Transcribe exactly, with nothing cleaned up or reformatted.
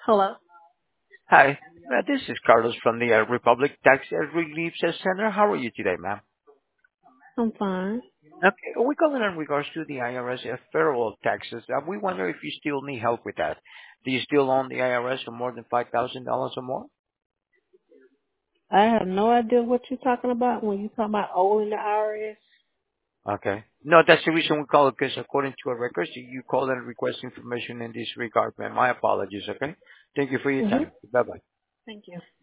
Hello. Hi, uh, this is Carlos from the uh, Republic Tax uh, Relief Center. How are you today, ma'am? I'm fine. Okay, we calling in regards to the I R S uh, federal taxes. Uh, we wonder if you still need help with that. Do you still own the I R S for more than five thousand dollars or more? I have no idea what you're talking about when you talk about owing the I R S. Okay. No, that's the reason we call it, because according to our records, you you called and request information in this regard, ma'am. My apologies, okay? Thank you for your Mhm. time. Bye-bye. Thank you.